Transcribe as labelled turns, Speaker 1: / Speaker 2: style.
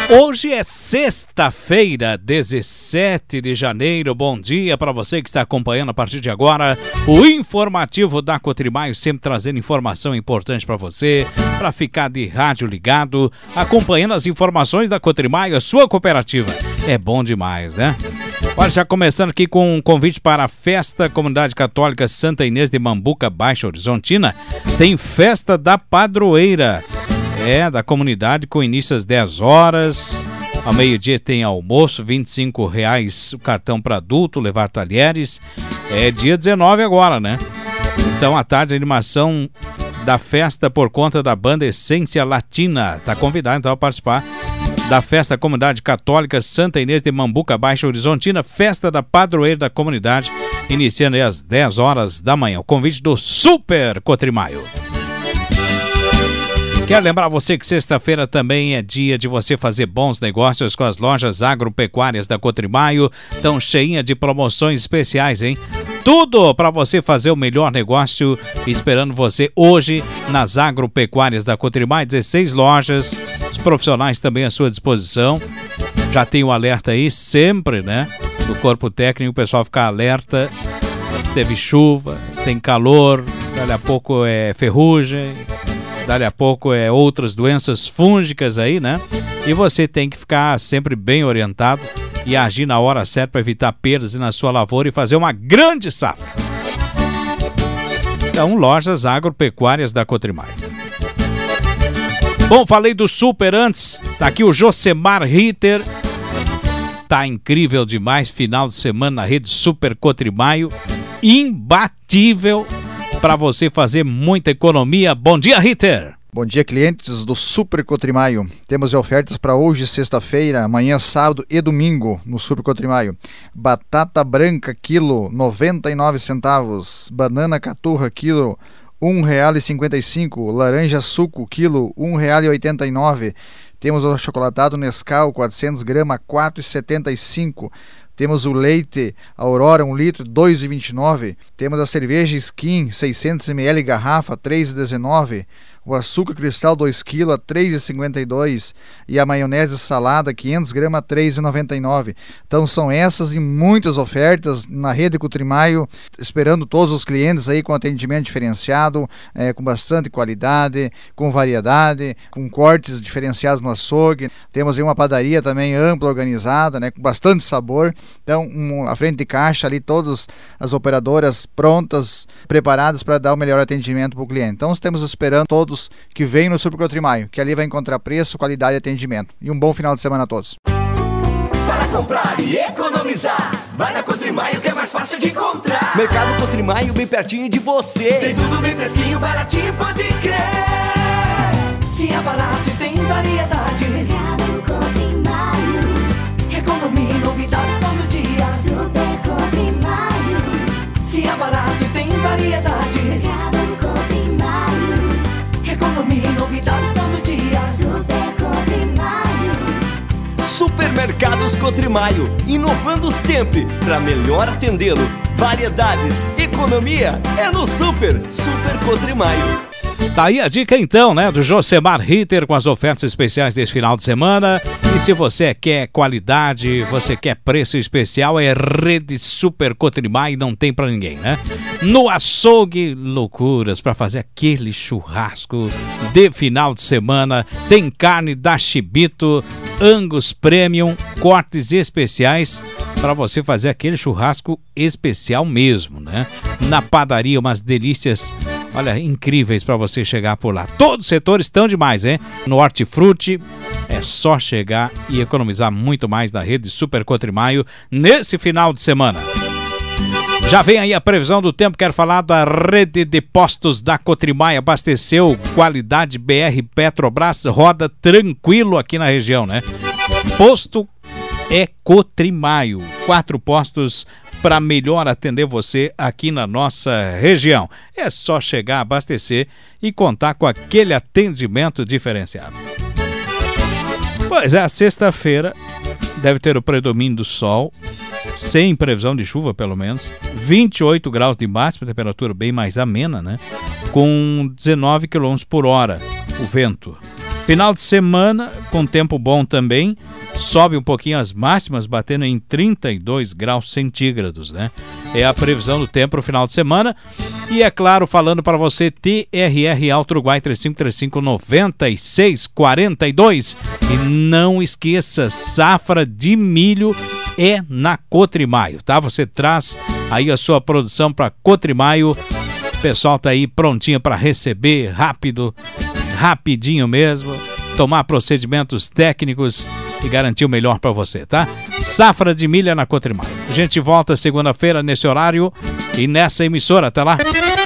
Speaker 1: Hoje é sexta-feira, 17 de janeiro. Bom dia para você que está acompanhando a partir de agora o informativo da Cotrimaio, sempre trazendo informação importante para você, para ficar de rádio ligado, acompanhando as informações da Cotrimaio, a sua cooperativa. É bom demais, né? Olha, já começando aqui com um convite para a festa Comunidade Católica Santa Inês de Mambuca, Baixa Horizontina. Tem festa da padroeira. Da comunidade, com início às 10 horas. Ao meio-dia tem almoço, R$25 o cartão para adulto, levar talheres. É dia 19 agora, né? Então, à tarde, a animação da festa por conta da banda Essência Latina. Tá convidado, então, a participar da festa Comunidade Católica Santa Inês de Mambuca, Baixa Horizontina. Festa da padroeira da comunidade, iniciando aí às 10 horas da manhã. O convite do Super Cotrimaio. Quero lembrar você que sexta-feira também é dia de você fazer bons negócios com as lojas agropecuárias da Cotrimaio. Estão cheinhas de promoções especiais, hein? Tudo para você fazer o melhor negócio, esperando você hoje nas agropecuárias da Cotrimaio. 16 lojas, os profissionais também à sua disposição. Já tem o alerta aí sempre, né? Do corpo técnico, o pessoal ficar alerta. Teve chuva, tem calor, dali a pouco é ferrugem. Dali a pouco outras doenças fúngicas aí, né? E você tem que ficar sempre bem orientado e agir na hora certa para evitar perdas na sua lavoura e fazer uma grande safra. Então, lojas agropecuárias da Cotrimaio. Bom, falei do Super antes. Tá aqui o Josemar Ritter. Tá incrível demais. Final de semana na rede Super Cotrimaio. Imbatível. Para você fazer muita economia. Bom dia, Ritter!
Speaker 2: Bom dia, clientes do Super Cotrimaio. Temos ofertas para hoje, sexta-feira, amanhã, sábado e domingo no Super Cotrimaio. Batata branca, quilo, 99 centavos. Banana caturra, quilo, R$1,55. Laranja suco, quilo, R$1,89. Temos o achocolatado Nescau, 400 gramas, R$4,75. Temos o leite Aurora, 1 litro, R$2,29. Temos a cerveja Skin, 600 ml, garrafa, R$3,19. O açúcar cristal, 2 kg, R$3,52. E a maionese salada, 500 gramas, R$3,99. Então são essas e muitas ofertas na rede Cotrimaio, esperando todos os clientes aí com atendimento diferenciado, com bastante qualidade, com variedade, com cortes diferenciados no açougue. Temos aí uma padaria também ampla, organizada, né, com bastante sabor. Então, à frente de caixa ali, todas as operadoras prontas, preparadas para dar o melhor atendimento para o cliente. Então, estamos esperando todos que vêm no Super Cotrimaio, que ali vai encontrar preço, qualidade e atendimento. E um bom final de semana a todos.
Speaker 3: Para comprar e economizar, vai na Cotrimaio que é mais fácil de encontrar.
Speaker 4: Mercado Cotrimaio bem pertinho de você.
Speaker 3: Tem tudo bem fresquinho, baratinho, pode crer. Se é barato e tem variedade.
Speaker 5: Mercado Cotrimaio.
Speaker 3: Economia e novidades todo dia.
Speaker 5: Super Cotrimaio.
Speaker 3: Se é barato e tem variedades.
Speaker 5: Mercado Cotrimaio.
Speaker 3: Economia e novidades todo dia.
Speaker 5: Super Cotrimaio.
Speaker 4: Supermercados Cotrimaio, inovando sempre para melhor atendê-lo. Variedades, economia é no Super Cotrimaio.
Speaker 1: Tá aí a dica então, né, do Josemar Ritter com as ofertas especiais desse final de semana. E se você quer qualidade, você quer preço especial, é rede Super Cotrimaio, não tem pra ninguém, né? No açougue, loucuras para fazer aquele churrasco de final de semana. Tem carne da Chibito, Angus Premium, cortes especiais para você fazer aquele churrasco especial mesmo, né? Na padaria, umas delícias, olha, incríveis para você chegar por lá. Todos os setores estão demais, hein? No Hortifruti, é só chegar e economizar muito mais da rede Super Cotrimaio nesse final de semana. Já vem aí a previsão do tempo, quero falar da rede de postos da Cotrimaio. Abasteceu, qualidade BR Petrobras, roda tranquilo aqui na região, né? Posto é Cotrimaio, 4 postos para melhor atender você aqui na nossa região. É só chegar, abastecer e contar com aquele atendimento diferenciado. Pois é, a sexta-feira deve ter o predomínio do sol, sem previsão de chuva pelo menos, 28 graus de máxima, temperatura bem mais amena, né? Com 19 km por hora o vento. Final de semana, com tempo bom também, sobe um pouquinho as máximas, batendo em 32 graus centígrados, né? É a previsão do tempo para o final de semana. E é claro, falando para você, TRR Alto Uruguai 3535-9642. E não esqueça, safra de milho é na Cotrimaio, tá? Você traz aí a sua produção para Cotrimaio. O pessoal tá aí prontinho para receber, rapidinho mesmo, tomar procedimentos técnicos e garantir o melhor para você, tá? Safra de milho na Cotrimaio. A gente volta segunda-feira nesse horário e nessa emissora. Até lá!